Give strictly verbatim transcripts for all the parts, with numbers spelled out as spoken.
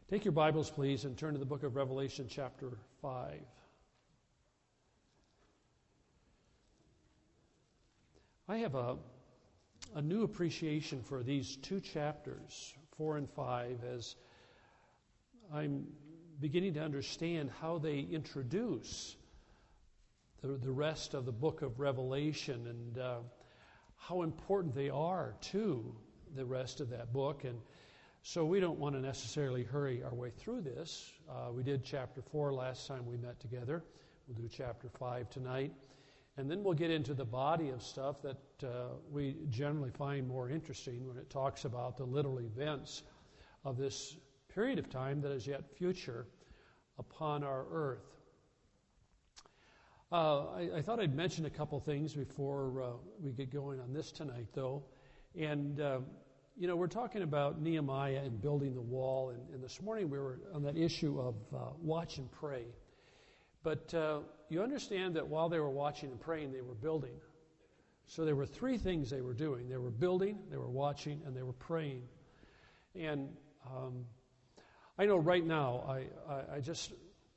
Take your Bibles, please, and turn to the book of Revelation, chapter five. I have a, a new appreciation for these two chapters, four and five, as I'm beginning to understand how they introduce the, the rest of the book of Revelation and uh, how important they are to the rest of that book. And so we don't want to necessarily hurry our way through this. Uh, we did chapter four last time we met together. We'll do chapter five tonight. And then we'll get into the body of stuff that uh, we generally find more interesting when it talks about the literal events of this period of time that is yet future upon our earth. Uh, I, I thought I'd mention a couple things before uh, we get going on this tonight, though. And... Uh, You know, we're talking about Nehemiah and building the wall, and, and this morning we were on that issue of uh, watch and pray. But uh, you understand that while they were watching and praying, they were building. So there were three things they were doing. They were building, they were watching, and they were praying. And um, I know right now I, I, I just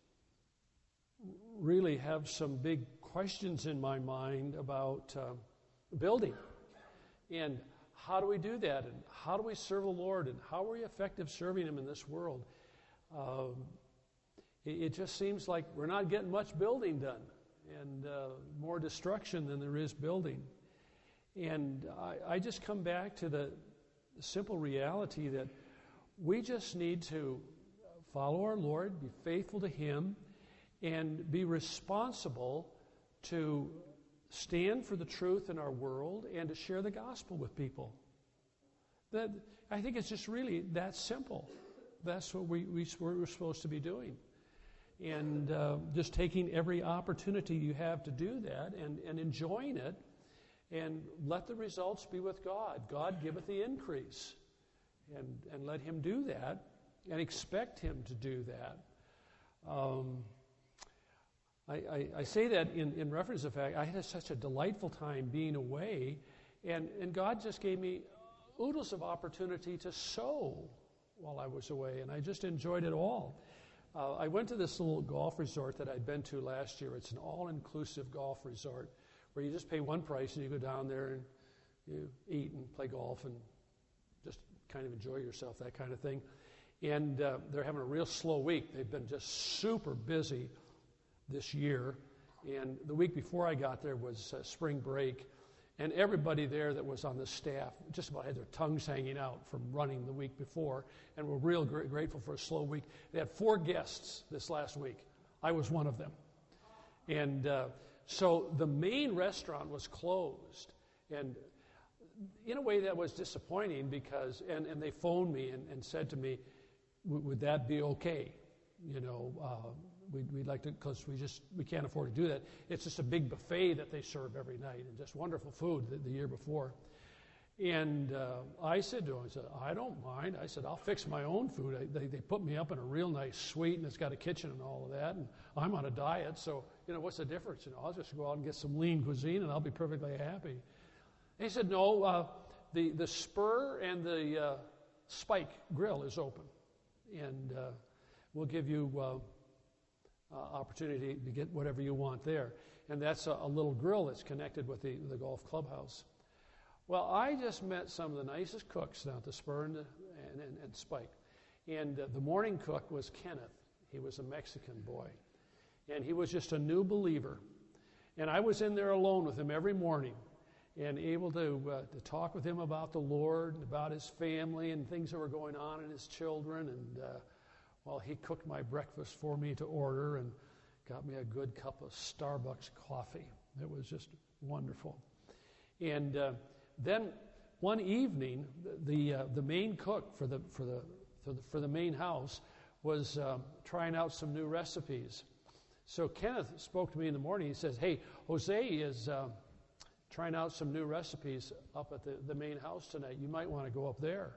really have some big questions in my mind about uh, building. And how do we do that? And how do we serve the Lord? And how are we effective serving Him in this world? Um, it, it just seems like we're not getting much building done, and uh, more destruction than there is building. And I, I just come back to the simple reality that we just need to follow our Lord, be faithful to Him, and be responsible to stand for the truth in our world and to share the gospel with people. That I think it's just really that simple. That's what we, we, we're supposed to be doing. And uh, just taking every opportunity you have to do that and, and enjoying it, and let the results be with God. God giveth the increase. And, and let Him do that and expect Him to do that. Um, I, I, I say that in, in reference to the fact I had such a delightful time being away, and, and God just gave me oodles of opportunity to sow while I was away, and I just enjoyed it all. Uh, I went to this little golf resort that I'd been to last year. It's an all-inclusive golf resort where you just pay one price and you go down there and you eat and play golf and just kind of enjoy yourself, that kind of thing. And uh, they're having a real slow week. They've been just super busy this year, and the week before I got there was uh, spring break, and everybody there that was on the staff just about had their tongues hanging out from running the week before, and were real gr- grateful for a slow week. They had four guests this last week. I was one of them. And uh, so the main restaurant was closed, and in a way that was disappointing because, and, and they phoned me and, and said to me, would that be okay? You know, uh, We'd, we'd like to, because we just we can't afford to do that. It's just a big buffet that they serve every night, and just wonderful food the, the year before. And uh, I said to them, I said, I don't mind. I said, I'll fix my own food. I, they they put me up in a real nice suite, and it's got a kitchen and all of that. And I'm on a diet, so you know what's the difference? You know, I'll just go out and get some lean cuisine, and I'll be perfectly happy. And he said, no, uh, the the Spur and the uh, Spike Grill is open, and uh, we'll give you. Uh, Uh, opportunity to get whatever you want there. And that's a, a little grill that's connected with the, the golf clubhouse. Well, I just met some of the nicest cooks down at the Spur and, and, and, and Spike. And uh, the morning cook was Kenneth. He was a Mexican boy. And he was just a new believer. And I was in there alone with him every morning and able to, uh, to talk with him about the Lord and about his family and things that were going on and his children. And uh, Well, he cooked my breakfast for me to order and got me a good cup of Starbucks coffee. It was just wonderful. And uh, then one evening, the the, uh, the main cook for the for the for the, for the main house was uh, trying out some new recipes. So Kenneth spoke to me in the morning. He says, "Hey, Jose is uh, trying out some new recipes up at the, the main house tonight. You might want to go up there."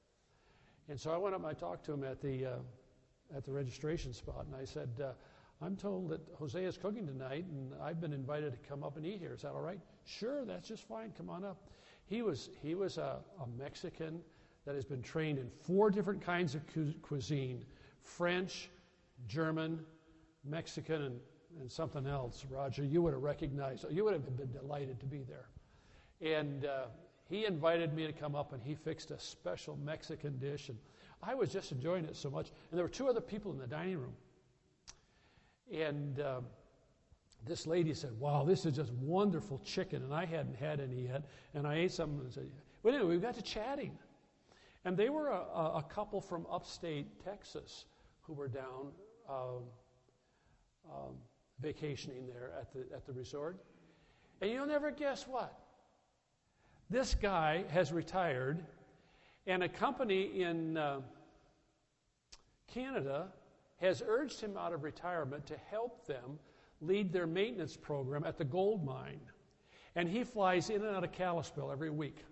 And so I went up and I talked to him at the uh, at the registration spot, and I said, uh, I'm told that Jose is cooking tonight, and I've been invited to come up and eat here. Is that all right? Sure, that's just fine. Come on up. He was he was a, a Mexican that has been trained in four different kinds of cu- cuisine, French, German, Mexican, and, and something else. Roger, you would have recognized, you would have been delighted to be there. And uh, he invited me to come up, and he fixed a special Mexican dish, and I was just enjoying it so much. And there were two other people in the dining room. And uh, this lady said, wow, this is just wonderful chicken, and I hadn't had any yet. And I ate some and said, well, anyway, we got to chatting. And they were a, a couple from upstate Texas who were down um, um, vacationing there at the at the resort. And you'll never guess what? This guy has retired, and a company in uh, Canada has urged him out of retirement to help them lead their maintenance program at the gold mine. And he flies in and out of Kalispell every week.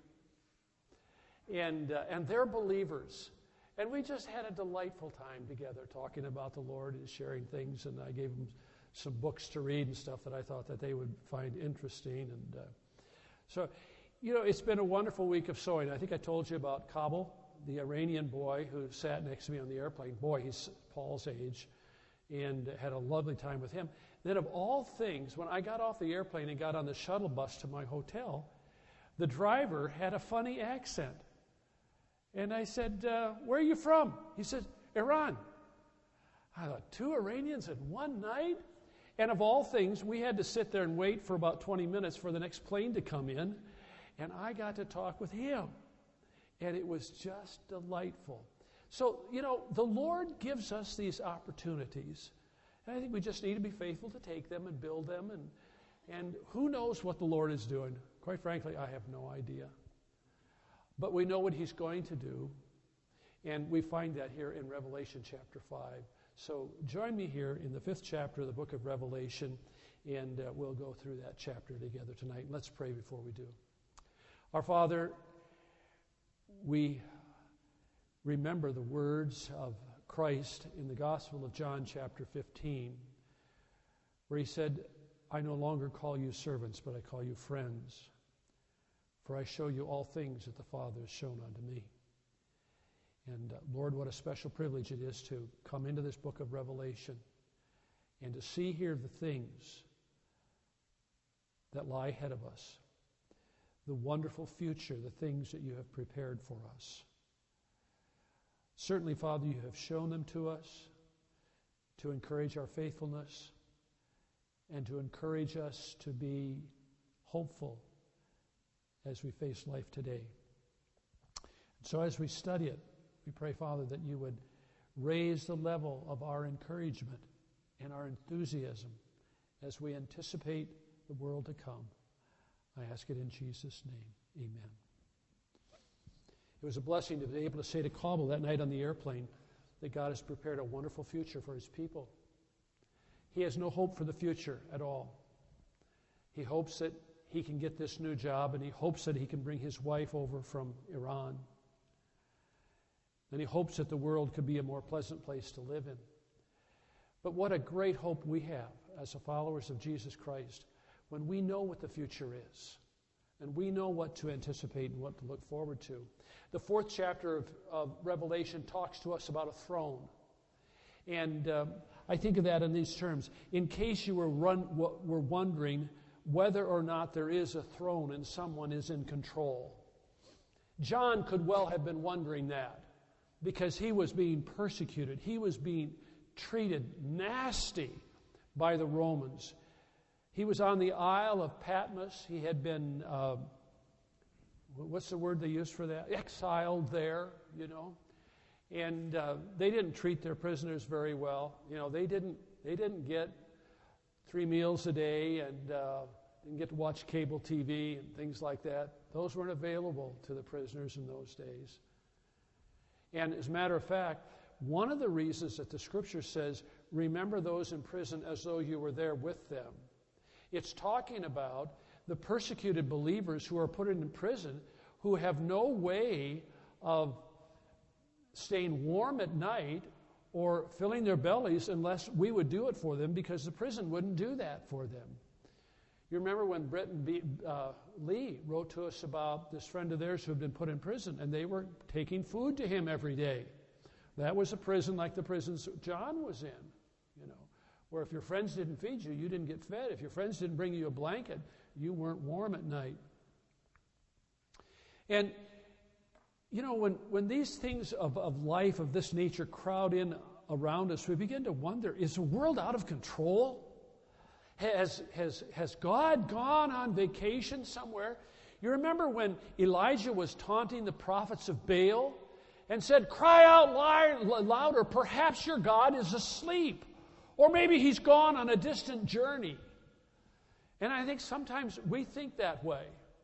And, uh, and they're believers. And we just had a delightful time together talking about the Lord and sharing things. And I gave them some books to read and stuff that I thought that they would find interesting. And uh, so, you know, it's been a wonderful week of sewing. I think I told you about Kabul, the Iranian boy who sat next to me on the airplane. Boy, he's Paul's age, and had a lovely time with him. Then of all things, when I got off the airplane and got on the shuttle bus to my hotel, the driver had a funny accent. And I said, uh, where are you from? He said, Iran. I thought, two Iranians in one night? And of all things, we had to sit there and wait for about twenty minutes for the next plane to come in. And I got to talk with him. And it was just delightful. So, you know, the Lord gives us these opportunities. And I think we just need to be faithful to take them and build them. And, and who knows what the Lord is doing? Quite frankly, I have no idea. But we know what He's going to do. And we find that here in Revelation chapter five. So join me here in the fifth chapter of the book of Revelation. And uh, we'll go through that chapter together tonight. Let's pray before we do. Our Father, we remember the words of Christ in the Gospel of John chapter fifteen, where He said, I no longer call you servants, but I call you friends. For I show you all things that the Father has shown unto me. And uh, Lord, what a special privilege it is to come into this book of Revelation and to see here the things that lie ahead of us, the wonderful future, the things that you have prepared for us. Certainly, Father, you have shown them to us to encourage our faithfulness and to encourage us to be hopeful as we face life today. And so as we study it, we pray, Father, that you would raise the level of our encouragement and our enthusiasm as we anticipate the world to come. I ask it in Jesus' name. Amen. It was a blessing to be able to say to Kabul that night on the airplane that God has prepared a wonderful future for His people. He has no hope for the future at all. He hopes that he can get this new job, and he hopes that he can bring his wife over from Iran. And he hopes that the world could be a more pleasant place to live in. But what a great hope we have as the followers of Jesus Christ when we know what the future is. And we know what to anticipate and what to look forward to. The fourth chapter of, of Revelation talks to us about a throne. And uh, I think of that in these terms. In case you were, run, w- were wondering whether or not there is a throne and someone is in control. John could well have been wondering that because he was being persecuted. He was being treated nasty by the Romans. He was on the Isle of Patmos. He had been, uh, what's the word they used for that? Exiled there, you know. And uh, they didn't treat their prisoners very well. You know, they didn't, they didn't get three meals a day and uh, didn't get to watch cable T V and things like that. Those weren't available to the prisoners in those days. And as a matter of fact, one of the reasons that the Scripture says, remember those in prison as though you were there with them. It's talking about the persecuted believers who are put in prison who have no way of staying warm at night or filling their bellies unless we would do it for them because the prison wouldn't do that for them. You remember when Britton B, uh, Lee wrote to us about this friend of theirs who had been put in prison, and they were taking food to him every day. That was a prison like the prisons John was in, you know, where if your friends didn't feed you, you didn't get fed. If your friends didn't bring you a blanket, you weren't warm at night. And, you know, when, when these things of, of life of this nature crowd in around us, we begin to wonder, is the world out of control? Has, has, has God gone on vacation somewhere? You remember when Elijah was taunting the prophets of Baal and said, cry out louder, perhaps your God is asleep. Or maybe he's gone on a distant journey. And I think sometimes we think that way.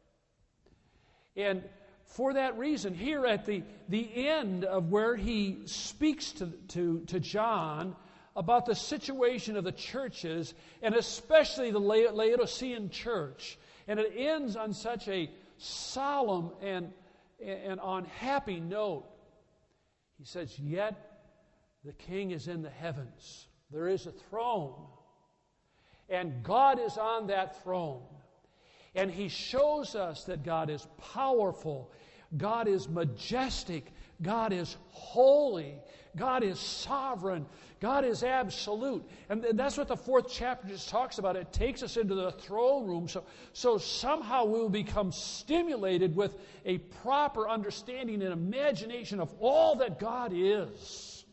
And for that reason, here at the, the end of where he speaks to, to, to John about the situation of the churches, and especially the Laodicean church, and it ends on such a solemn and, and unhappy note. He says, yet the king is in the heavens. There is a throne, and God is on that throne. And he shows us that God is powerful, God is majestic, God is holy, God is sovereign, God is absolute. And that's what the fourth chapter just talks about. It takes us into the throne room, so, so somehow we will become stimulated with a proper understanding and imagination of all that God is.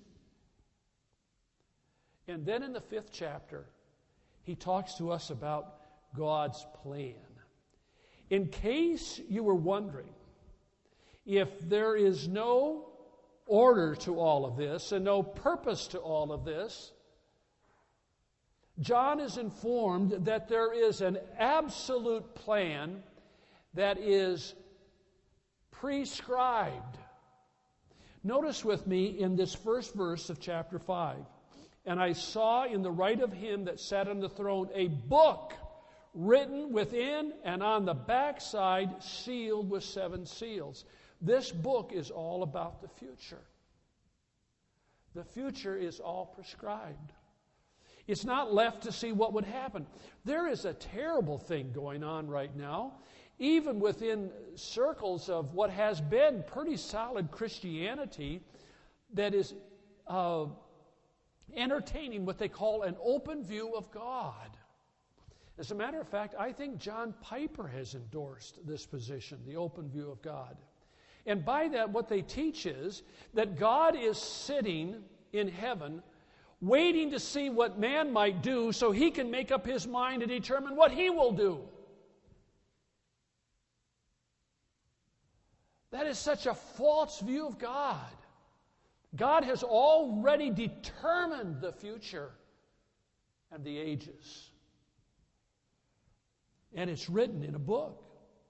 And then in the fifth chapter, he talks to us about God's plan. In case you were wondering, if there is no order to all of this and no purpose to all of this, John is informed that there is an absolute plan that is prescribed. Notice with me in this first verse of chapter five, and I saw in the right of him that sat on the throne a book written within and on the backside, sealed with seven seals. This book is all about the future. The future is all prescribed. It's not left to see what would happen. There is a terrible thing going on right now, even within circles of what has been pretty solid Christianity, that is uh, entertaining what they call an open view of God. As a matter of fact, I think John Piper has endorsed this position, the open view of God. And by that, what they teach is that God is sitting in heaven waiting to see what man might do so he can make up his mind to determine what he will do. That is such a false view of God. God has already determined the future and the ages. And it's written in a book.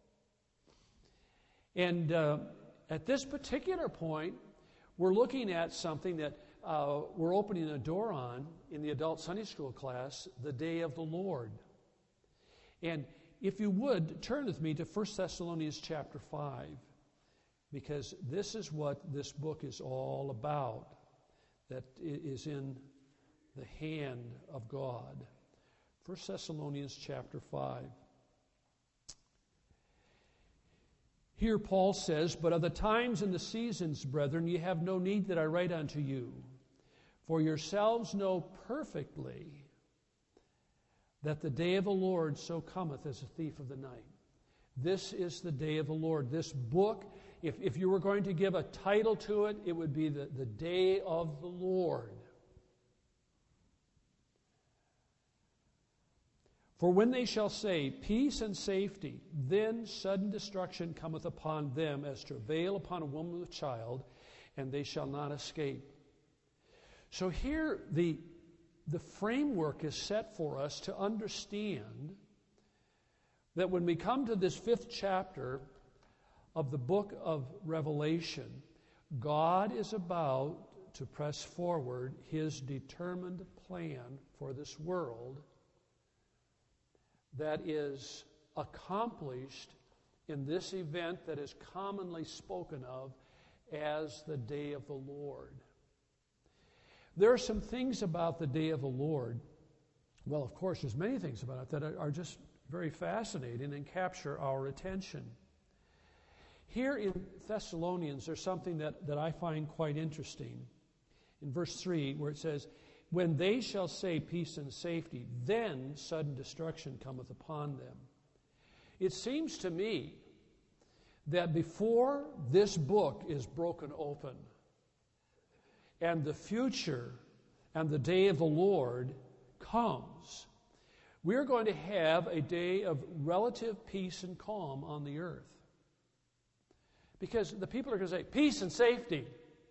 And uh, at this particular point, we're looking at something that uh, we're opening a door on in the adult Sunday school class, the Day of the Lord. And if you would, turn with me to First Thessalonians chapter five, because this is what this book is all about, that is in the hand of God. First Thessalonians chapter five. Here Paul says, but of the times and the seasons, brethren, ye have no need that I write unto you. For yourselves know perfectly that the day of the Lord so cometh as a thief of the night. This is the day of the Lord. This book, if, if you were going to give a title to it, it would be the, the day of the Lord. For when they shall say, peace and safety, then sudden destruction cometh upon them as travail upon a woman with child, and they shall not escape. So here the, the framework is set for us to understand that when we come to this fifth chapter of the book of Revelation, God is about to press forward His determined plan for this world that is accomplished in this event that is commonly spoken of as the day of the Lord. There are some things about the day of the Lord, well, of course, there's many things about it that are just very fascinating and capture our attention. Here in Thessalonians, there's something that, that I find quite interesting. in verse three, where it says, when they shall say peace and safety, then sudden destruction cometh upon them. It seems to me that before this book is broken open and the future and the day of the Lord comes, we're going to have a day of relative peace and calm on the earth. Because the people are going to say, peace and safety.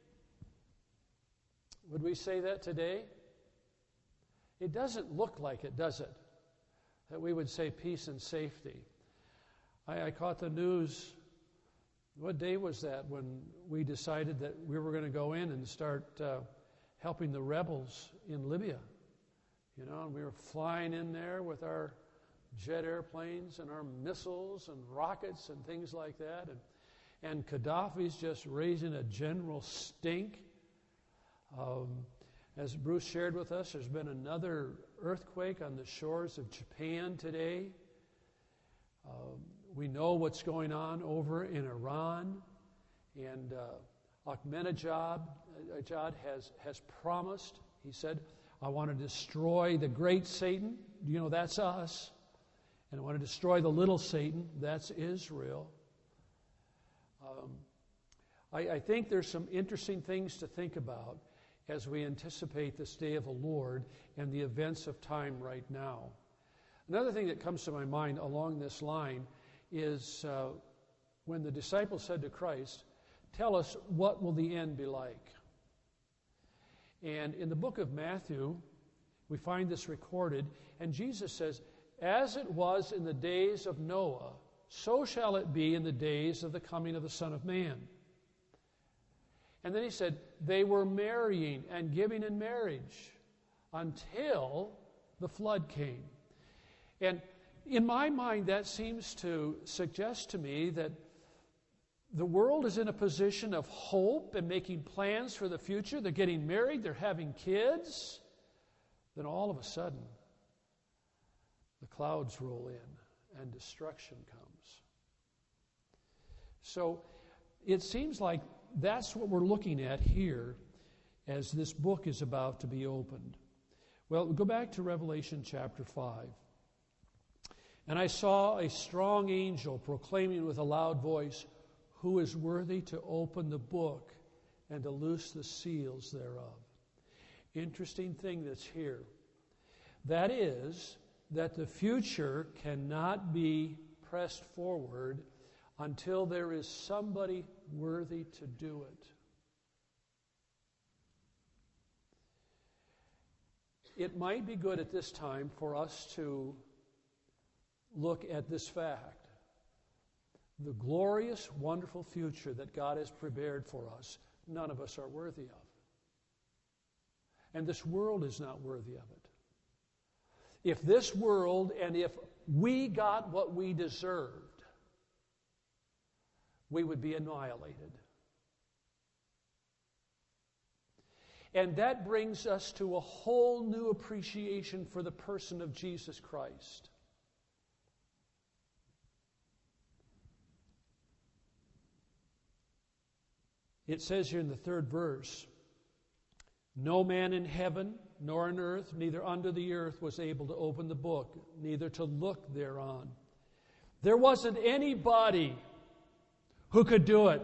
Would we say that today? It doesn't look like it, does it? That we would say peace and safety. I, I caught the news, what day was that when we decided that we were going to go in and start uh, helping the rebels in Libya? You know, and we were flying in there with our jet airplanes and our missiles and rockets and things like that. And, and Gaddafi's just raising a general stink. Um, as Bruce shared with us, there's been another earthquake on the shores of Japan today. Um, we know what's going on over in Iran. And uh, Ahmadinejad Ahmadinejad has, has promised, he said, I want to destroy the great Satan. You know, that's us. And I want to destroy the little Satan. That's Israel. Um, I, I think there's some interesting things to think about as we anticipate this day of the Lord and the events of time right now. Another thing that comes to my mind along this line is uh, when the disciples said to Christ, tell us, what will the end be like? And in the book of Matthew, we find this recorded, and Jesus says, as it was in the days of Noah, so shall it be in the days of the coming of the Son of Man. And then he said, they were marrying and giving in marriage until the flood came. And in my mind, that seems to suggest to me that the world is in a position of hope and making plans for the future. They're getting married, they're having kids. Then all of a sudden, the clouds roll in and destruction comes. So it seems like that's what we're looking at here as this book is about to be opened. Well, go back to Revelation chapter five. And I saw a strong angel proclaiming with a loud voice, who is worthy to open the book and to loose the seals thereof. Interesting thing that's here. That is, that the future cannot be pressed forward until there is somebody worthy to do it. It might be good at this time for us to look at this fact. The glorious, wonderful future that God has prepared for us, none of us are worthy of. And this world is not worthy of it. If this world, and if we got what we deserved, we would be annihilated. And that brings us to a whole new appreciation for the person of Jesus Christ. It says here in the third verse, no man in heaven, nor on earth, neither under the earth was able to open the book, neither to look thereon. There wasn't anybody who could do it.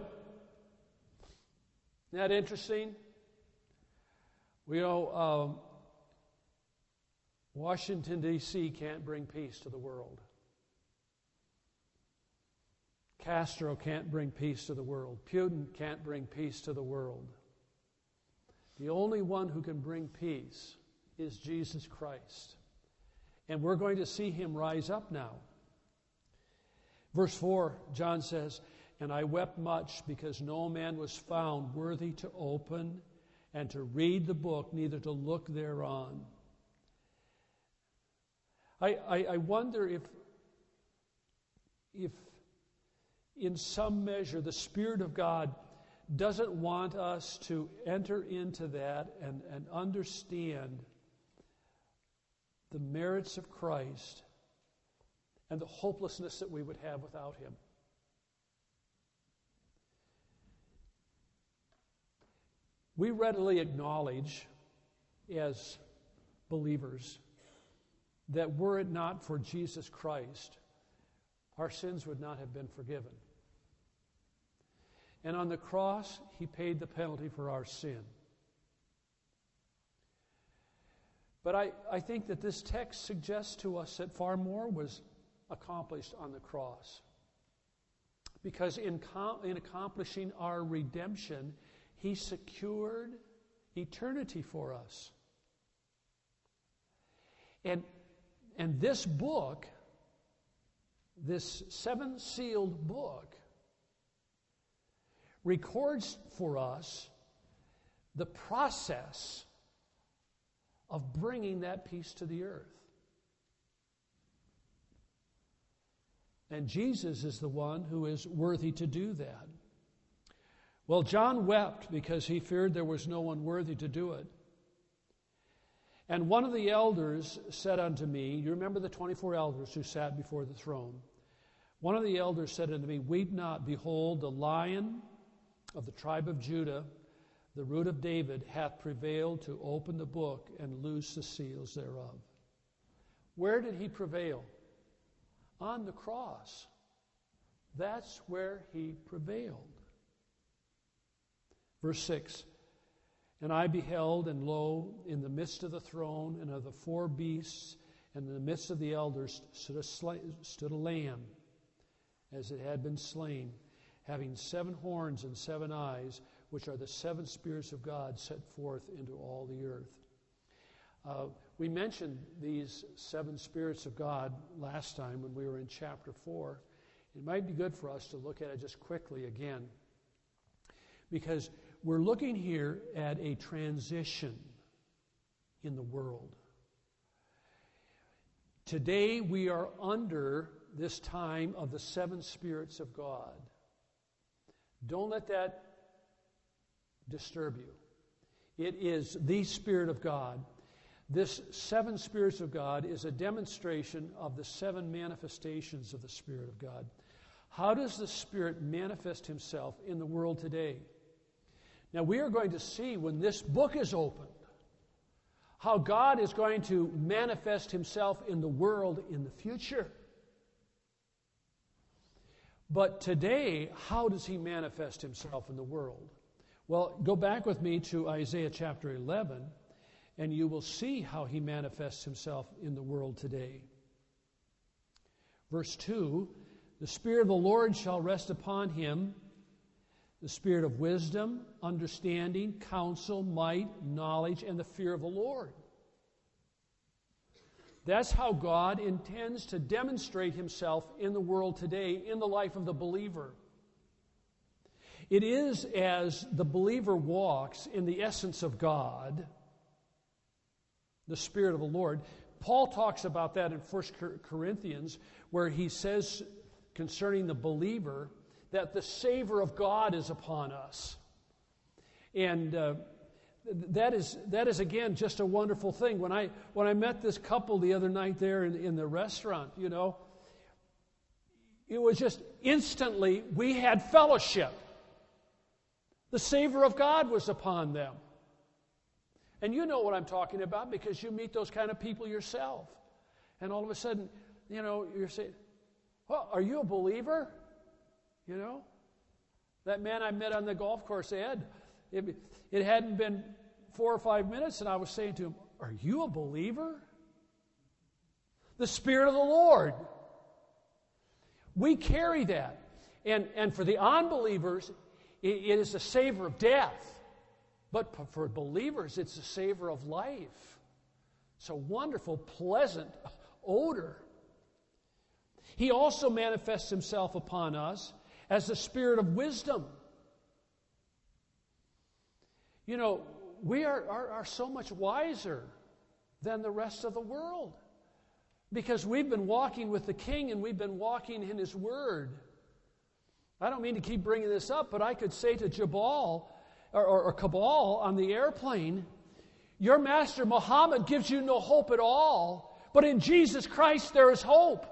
Isn't that interesting? We know um, Washington, D C can't bring peace to the world. Castro can't bring peace to the world. Putin can't bring peace to the world. The only one who can bring peace is Jesus Christ. And we're going to see him rise up now. Verse four, John says, and I wept much because no man was found worthy to open and to read the book, neither to look thereon. I, I, I wonder if, if in some measure the Spirit of God doesn't want us to enter into that and, and understand the merits of Christ and the hopelessness that we would have without him. We readily acknowledge as believers that were it not for Jesus Christ, our sins would not have been forgiven. And on the cross, he paid the penalty for our sin. But I, I think that this text suggests to us that far more was accomplished on the cross. Because in, com- in accomplishing our redemption, he secured eternity for us. And, and this book, this seven-sealed book, records for us the process of bringing that peace to the earth. And Jesus is the one who is worthy to do that. Well, John wept because he feared there was no one worthy to do it. And one of the elders said unto me, you remember the twenty-four elders who sat before the throne? One of the elders said unto me, weep not, behold, the Lion of the tribe of Judah, the root of David, hath prevailed to open the book and loose the seals thereof. Where did he prevail? On the cross. That's where he prevailed. Verse six, and I beheld, and lo, in the midst of the throne and of the four beasts, and in the midst of the elders stood a, sla- stood a lamb, as it had been slain, having seven horns and seven eyes, which are the seven spirits of God set forth into all the earth. Uh, we mentioned these seven spirits of God last time when we were in chapter four. It might be good for us to look at it just quickly again, because we're looking here at a transition in the world. Today we are under this time of the seven spirits of God. Don't let that disturb you. It is the Spirit of God. This seven spirits of God is a demonstration of the seven manifestations of the Spirit of God. How does the Spirit manifest himself in the world today? Now, we are going to see when this book is opened how God is going to manifest himself in the world in the future. But today, how does he manifest himself in the world? Well, go back with me to Isaiah chapter eleven, and you will see how he manifests himself in the world today. Verse two, the Spirit of the Lord shall rest upon him, the Spirit of wisdom, understanding, counsel, might, knowledge, and the fear of the Lord. That's how God intends to demonstrate himself in the world today, in the life of the believer. It is as the believer walks in the essence of God, the Spirit of the Lord. Paul talks about that in First Corinthians, where he says concerning the believer that the savor of God is upon us. And uh, that is, that is again, just a wonderful thing. When I, when I met this couple the other night there in, in the restaurant, you know, it was just instantly we had fellowship. The savor of God was upon them. And you know what I'm talking about because you meet those kind of people yourself. And all of a sudden, you know, you're saying, well, are you a believer? You know? That man I met on the golf course, Ed, it, it hadn't been four or five minutes, and I was saying to him, are you a believer? The Spirit of the Lord. We carry that. And, and for the unbelievers, it, it is a savor of death. But for believers, it's a savor of life. It's a wonderful, pleasant odor. He also manifests himself upon us as the Spirit of wisdom. You know, we are, are, are so much wiser than the rest of the world because we've been walking with the King and we've been walking in His Word. I don't mean to keep bringing this up, but I could say to Jabal or, or, or Kabal on the airplane, your master Muhammad gives you no hope at all, but in Jesus Christ there is hope.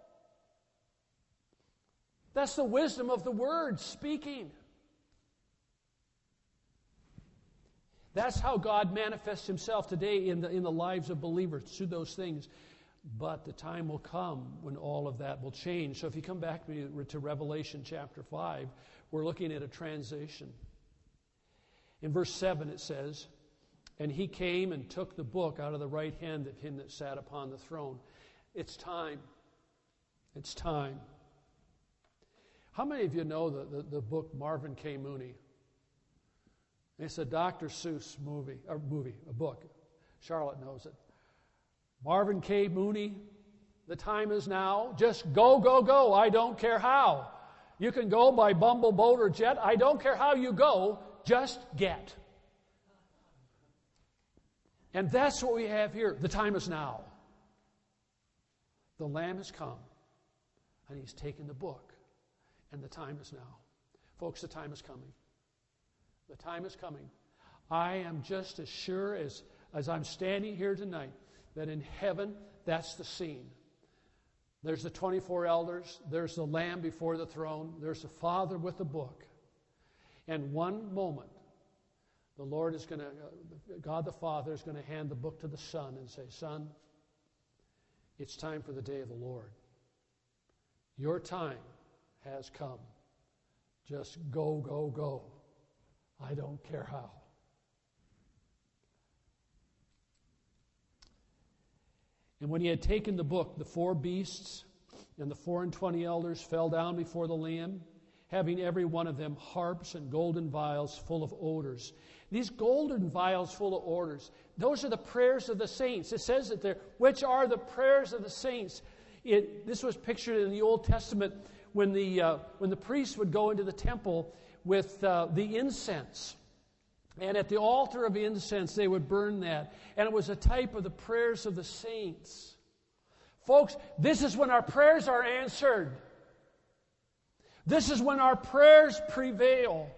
That's the wisdom of the Word speaking. That's how God manifests himself today in the, in the lives of believers, through those things. But the time will come when all of that will change. So if you come back to, to Revelation chapter five, we're looking at a transition. In verse seven it says, "And he came and took the book out of the right hand of him that sat upon the throne." It's time. It's time. How many of you know the, the, the book Marvin K. Mooney? It's a Doctor Seuss movie, or movie, a book. Charlotte knows it. Marvin K. Mooney, "The time is now. Just go, go, go. I don't care how. You can go by bumble, boat, or jet. I don't care how you go. Just get." And that's what we have here. The time is now. The Lamb has come, and he's taken the book, and the time is now. Folks, the time is coming. The time is coming. I am just as sure as, as I'm standing here tonight that in heaven, that's the scene. There's the twenty-four elders. There's the Lamb before the throne. There's the Father with the book. And one moment, the Lord is going to, God the Father is going to hand the book to the Son and say, "Son, it's time for the day of the Lord. Your time has come. Just go, go, go. I don't care how." And when he had taken the book, the four beasts and the four and twenty elders fell down before the Lamb, having every one of them harps and golden vials full of odors. These golden vials full of odors, those are the prayers of the saints. It says that there, which are the prayers of the saints. It, this was pictured in the Old Testament when the uh, when the priests would go into the temple with uh, the incense. And at the altar of incense, they would burn that. And it was a type of the prayers of the saints. Folks, this is when our prayers are answered. This is when our prayers prevail.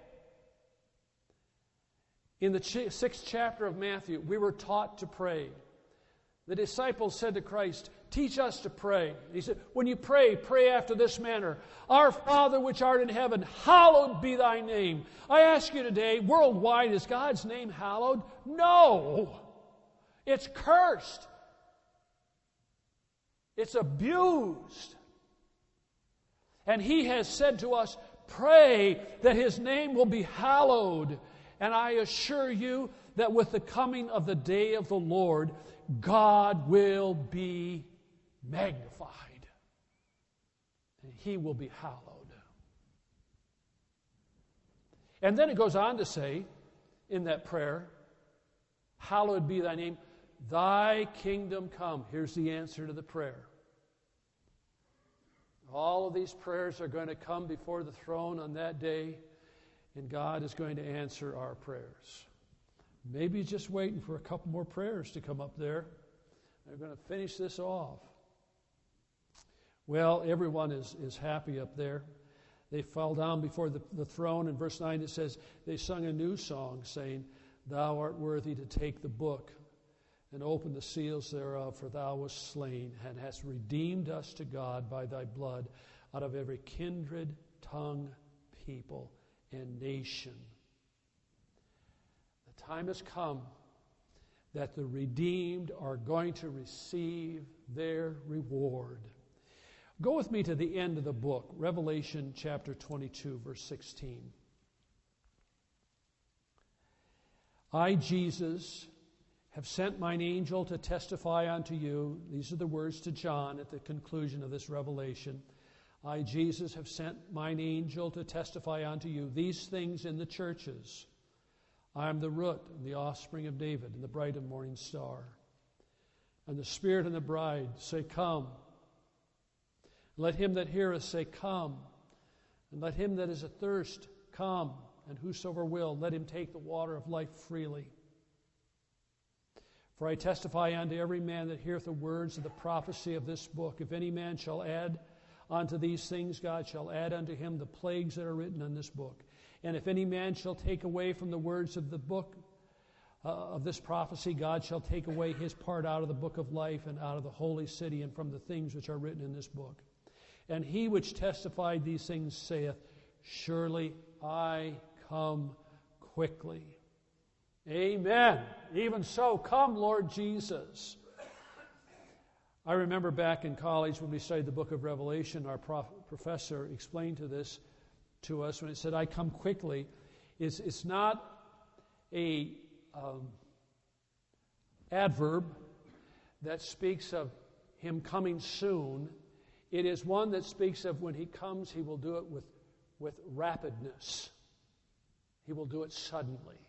In the ch- sixth chapter of Matthew, we were taught to pray. The disciples said to Christ, "Teach us to pray." He said, "When you pray, pray after this manner. Our Father which art in heaven, hallowed be thy name." I ask you today, worldwide, is God's name hallowed? No. It's cursed. It's abused. And he has said to us, pray that his name will be hallowed. And I assure you that with the coming of the day of the Lord, God will be magnified. And he will be hallowed. And then it goes on to say in that prayer, "Hallowed be thy name, thy kingdom come." Here's the answer to the prayer. All of these prayers are going to come before the throne on that day, and God is going to answer our prayers. Maybe he's just waiting for a couple more prayers to come up there. They're going to finish this off. Well, everyone is, is happy up there. They fell down before the, the throne. In verse nine it says, they sung a new song, saying, "Thou art worthy to take the book and open the seals thereof, for thou wast slain, and hast redeemed us to God by thy blood out of every kindred, tongue, people, and nation." The time has come that the redeemed are going to receive their reward. Go with me to the end of the book, Revelation chapter twenty-two, verse sixteen. "I, Jesus, have sent mine angel to testify unto you." These are the words to John at the conclusion of this revelation. "I, Jesus, have sent mine angel to testify unto you these things in the churches. I am the root and the offspring of David and the bright and morning star. And the Spirit and the bride say, Come. Let him that heareth say, Come. And let him that is athirst come. And whosoever will, let him take the water of life freely. For I testify unto every man that heareth the words of the prophecy of this book. If any man shall add unto these things, God shall add unto him the plagues that are written in this book. And if any man shall take away from the words of the book uh, of this prophecy, God shall take away his part out of the book of life and out of the holy city and from the things which are written in this book. And he which testified these things saith, Surely I come quickly. Amen. Even so, come, Lord Jesus. I remember back in college when we studied the book of Revelation, our prof- professor explained to this to us when it said, I come quickly. It's, it's not a um, adverb that speaks of him coming soon. It is one that speaks of when he comes, he will do it with, with rapidness. He will do it suddenly.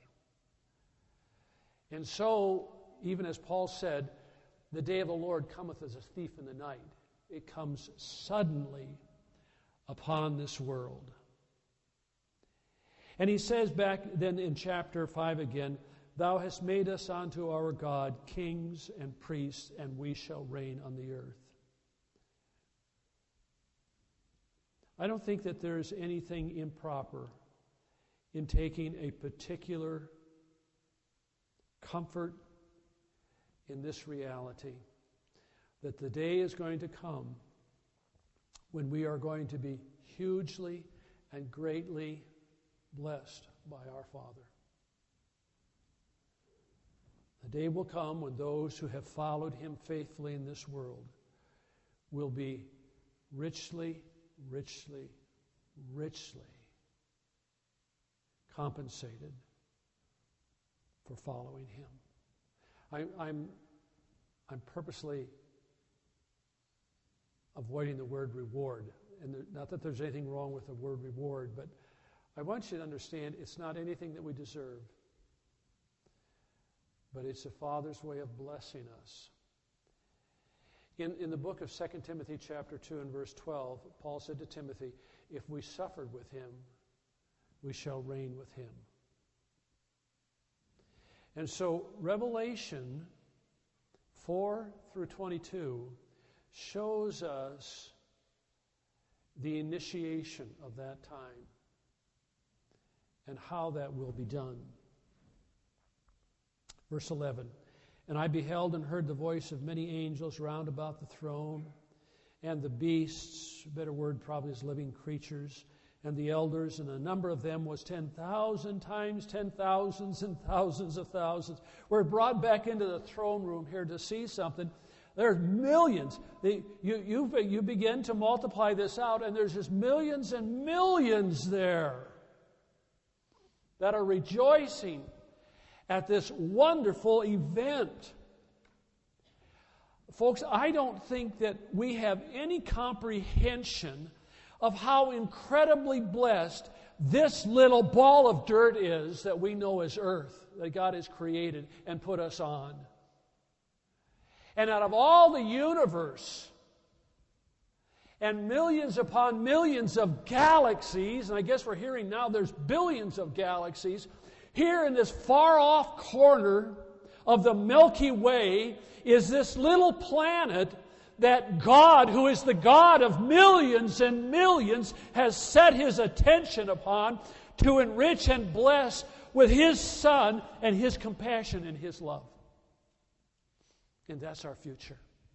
And so, even as Paul said, the day of the Lord cometh as a thief in the night. It comes suddenly upon this world. And he says back then in chapter five again, Thou hast made us unto our God kings and priests, and we shall reign on the earth. I don't think that there's anything improper in taking a particular comfort in this reality, that the day is going to come when we are going to be hugely and greatly blessed by our Father. The day will come when those who have followed him faithfully in this world will be richly, richly, richly compensated for following him. I, I'm, I'm purposely avoiding the word reward. And there, not that there's anything wrong with the word reward, but I want you to understand it's not anything that we deserve. But it's the Father's way of blessing us. In, in the book of Second Timothy chapter two and verse twelve, Paul said to Timothy, if we suffered with him, we shall reign with him. And so Revelation four through twenty-two shows us the initiation of that time and how that will be done. Verse eleven, And I beheld and heard the voice of many angels round about the throne, and the beasts, a better word probably is living creatures, and the elders, and the number of them was ten thousand times ten thousands and thousands of thousands. We're brought back into the throne room here to see something. There's millions. They, you, you, you begin to multiply this out, and there's just millions and millions there that are rejoicing at this wonderful event. Folks, I don't think that we have any comprehension of how incredibly blessed this little ball of dirt is that we know as earth, that God has created and put us on. And out of all the universe and millions upon millions of galaxies, and I guess we're hearing now there's billions of galaxies, here in this far-off corner of the Milky Way is this little planet that God, who is the God of millions and millions, has set his attention upon to enrich and bless with his Son and his compassion and his love. And that's our future.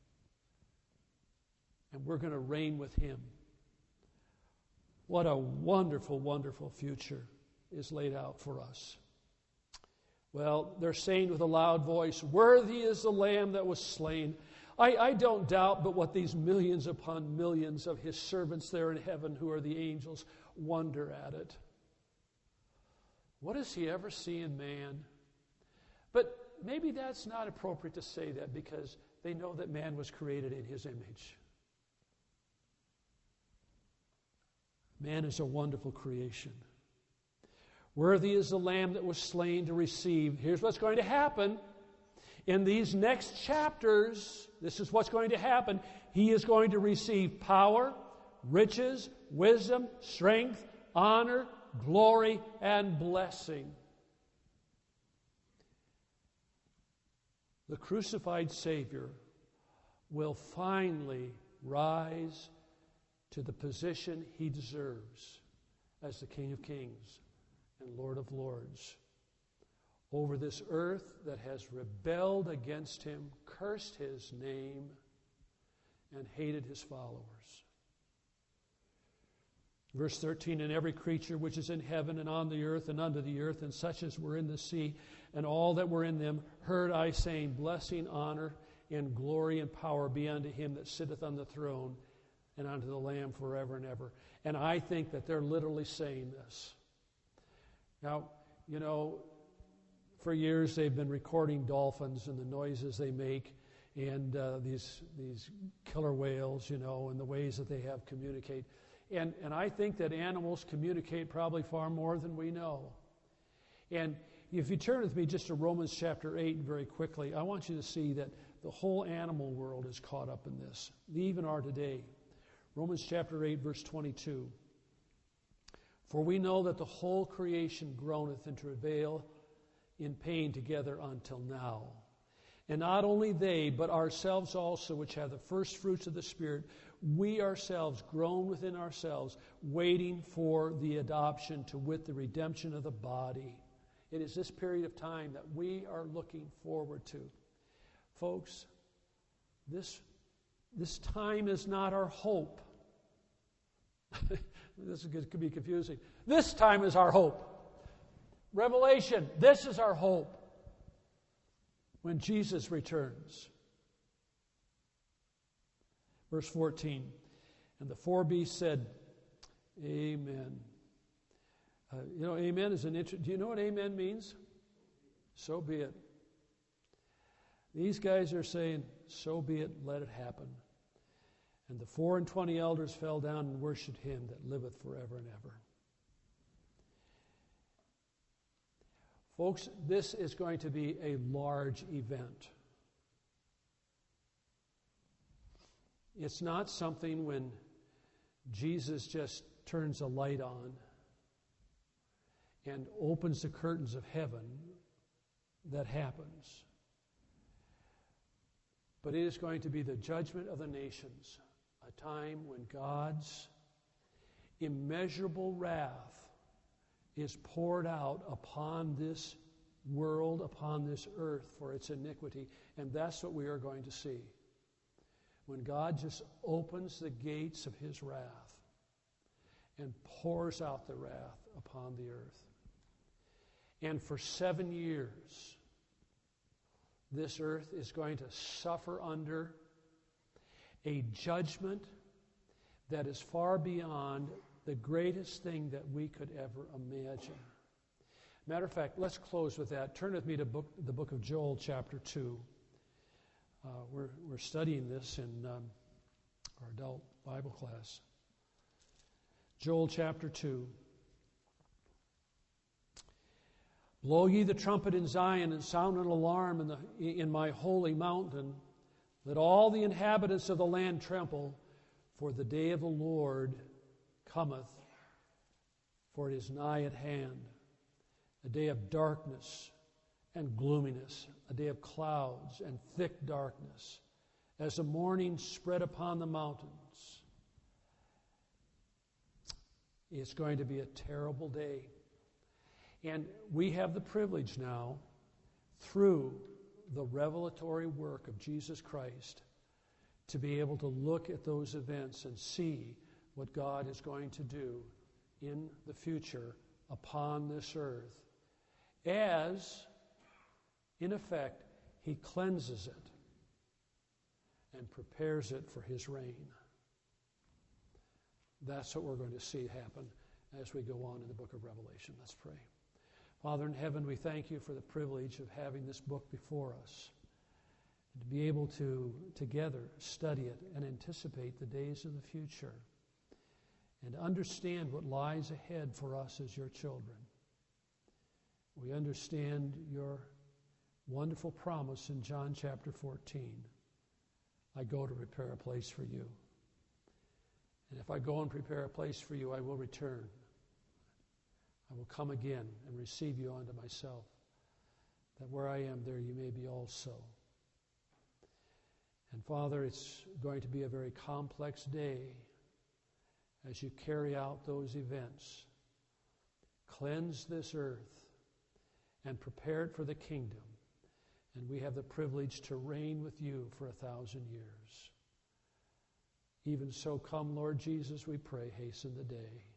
And we're going to reign with him. What a wonderful, wonderful future is laid out for us. Well, they're saying with a loud voice, worthy is the Lamb that was slain. I, I don't doubt but what these millions upon millions of his servants there in heaven, who are the angels, wonder at it. What does he ever see in man? But maybe that's not appropriate to say that because they know that man was created in his image. Man is a wonderful creation. Worthy is the Lamb that was slain to receive. Here's what's going to happen. In these next chapters, this is what's going to happen. He is going to receive power, riches, wisdom, strength, honor, glory, and blessing. The crucified Savior will finally rise to the position he deserves as the King of Kings and Lord of Lords over this earth that has rebelled against him, cursed his name, and hated his followers. Verse thirteen, and every creature which is in heaven and on the earth and under the earth, and such as were in the sea, and all that were in them, heard I saying, Blessing, honor, and glory and power be unto him that sitteth on the throne, and unto the Lamb forever and ever. And I think that they're literally saying this. Now, you know, for years they've been recording dolphins and the noises they make, and uh, these these killer whales, you know, and the ways that they have communicate. And and I think that animals communicate probably far more than we know. And if you turn with me just to Romans chapter eight very quickly, I want you to see that the whole animal world is caught up in this. They even are today. Romans chapter eight, verse twenty-two. For we know that the whole creation groaneth in travail in pain together until now. And not only they, but ourselves also, which have the first fruits of the Spirit, we ourselves groan within ourselves, waiting for the adoption, to wit, the redemption of the body. It is this period of time that we are looking forward to. Folks, this, this time is not our hope. This is, could be confusing. This time is our hope. Revelation, this is our hope. When Jesus returns. Verse fourteen, and the four beasts said, Amen. Uh, you know, amen is an inter- do you know what amen means? So be it. These guys are saying, so be it, let it happen. And the four and twenty elders fell down and worshipped him that liveth forever and ever. Folks, this is going to be a large event. It's not something when Jesus just turns a light on and opens the curtains of heaven that happens. But it is going to be the judgment of the nations, a time when God's immeasurable wrath is poured out upon this world, upon this earth for its iniquity. And that's what we are going to see. When God just opens the gates of his wrath and pours out the wrath upon the earth. And for seven years, this earth is going to suffer under a judgment that is far beyond the greatest thing that we could ever imagine. Matter of fact, let's close with that. Turn with me to book, the book of Joel, chapter two. Uh, we're, we're studying this in um, our adult Bible class. Joel, chapter two. Blow ye the trumpet in Zion, and sound an alarm in, the, in my holy mountain. Let all the inhabitants of the land tremble, for the day of the Lord cometh, for it is nigh at hand, a day of darkness and gloominess, a day of clouds and thick darkness, as the morning spread upon the mountains. It's going to be a terrible day. And we have the privilege now, through the revelatory work of Jesus Christ, to be able to look at those events and see what God is going to do in the future upon this earth, as, in effect, he cleanses it and prepares it for his reign. That's what we're going to see happen as we go on in the book of Revelation. Let's pray. Father in heaven, we thank you for the privilege of having this book before us, and to be able to together study it and anticipate the days of the future, and understand what lies ahead for us as your children. We understand your wonderful promise in John chapter fourteen. I go to prepare a place for you. And if I go and prepare a place for you, I will return. I will come again and receive you unto myself, that where I am, there you may be also. And Father, it's going to be a very complex day as you carry out those events. Cleanse this earth and prepare it for the kingdom. And we have the privilege to reign with you for a thousand years. Even so, come, Lord Jesus, we pray, hasten the day.